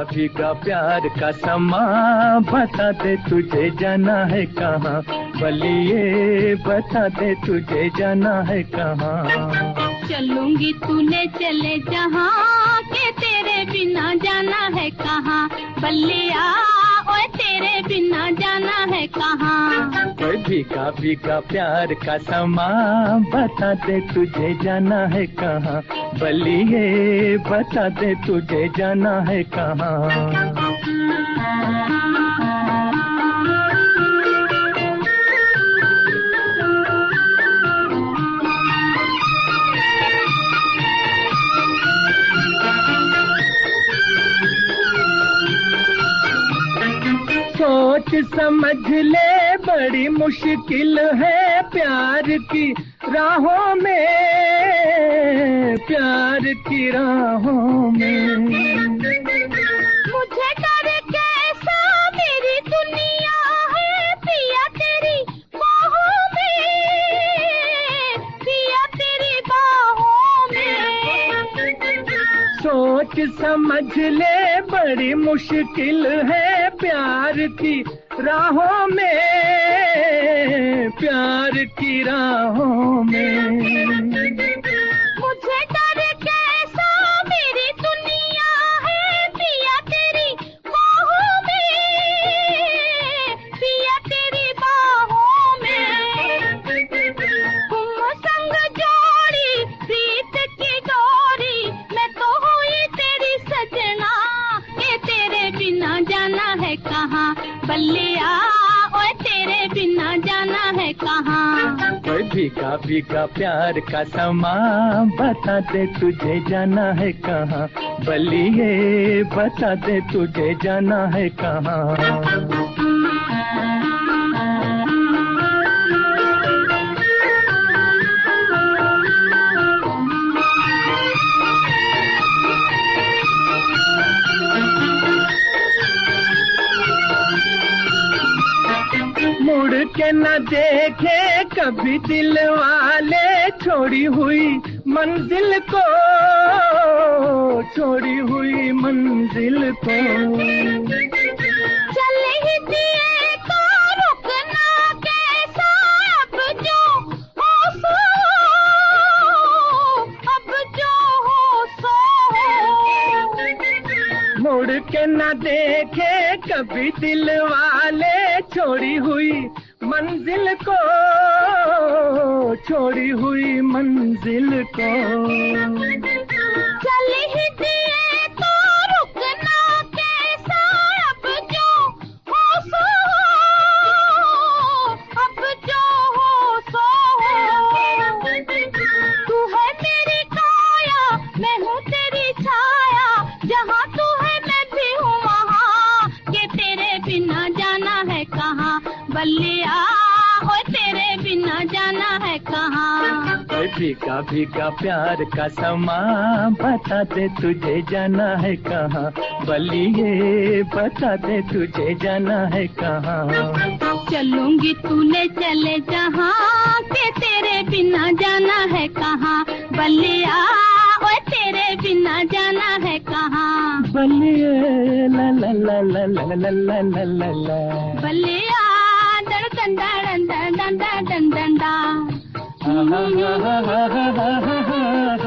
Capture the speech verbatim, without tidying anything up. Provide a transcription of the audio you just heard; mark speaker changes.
Speaker 1: भीगा प्यार का समा, बता दे तुझे जाना है कहाँ, बलिए बता दे तुझे जाना है कहाँ।
Speaker 2: चलूंगी तूने चले जहाँ, के तेरे बिना जाना है कहाँ, बलिया ओए तेरे बिना जाना है कहाँ।
Speaker 1: ओए भीगा भीगा प्यार का समा, बता दे तुझे जाना है कहाँ, बलिए बता दे तुझे जाना है कहाँ। सोच समझ ले बड़ी मुश्किल है प्यार की राहों में, प्यार की राहों में।
Speaker 2: मुझे डर कैसा मेरी दुनिया है पिया तेरी बाहों में, पिया तेरी बाहों में।
Speaker 1: सोच समझ ले बड़ी मुश्किल है प्यार की राहों में, प्यार की राहों में।
Speaker 2: मुझे डर कैसा मेरी दुनिया है पिया तेरी बाहों में, पिया तेरी बाहों में। तुम संग जोड़ी प्रीत की डोरी, मैं तो हुई तेरी सजना, के तेरे बिना जाना है कहाँ, बल्लिया ओए तेरे बिना जाना है कहाँ।
Speaker 1: ओए भीगा भीगा प्यार का समा, बता दे तुझे जाना है कहाँ, बलिए बता दे तुझे जाना है कहाँ। मुड़ के न देखे कभी दिल वाले, छोड़ी हुई मंजिल को, छोड़ी हुई मंजिल को।
Speaker 2: चल ही दिए तो रुकना कैसा, अब जो हो सो, अब जो हो सो।
Speaker 1: मुड़ के न देखे कभी दिल वाले, छोड़ी हुई मंजिल को, छोड़ी हुई मंजिल को।
Speaker 2: चल ही दिए तो रुकना कैसा, अब जो हो सो, अब जो हो सो। तू है मेरी काया, मैं हूँ तेरी छाया, जहाँ तू है मैं भी हूँ वहाँ, के तेरे बिना जाना है कहाँ, बल्लिया ओ तेरे बिना जाना है कहाँ।
Speaker 1: भीगा भीगा प्यार का समा, बता दे तुझे जाना है कहाँ, बलिए बता दे तुझे जाना है कहाँ।
Speaker 2: चलूंगी तूने चले जहाँ, के तेरे बिना जाना है कहाँ, बलिया ओ तेरे बिना जाना है कहाँ।
Speaker 1: बलिए ला ला ला ला ला ला ला ला ला ला,
Speaker 2: बलिया डर डंडा डंडा डंडा डंडा।
Speaker 1: हा हा हा हा हा हा हा।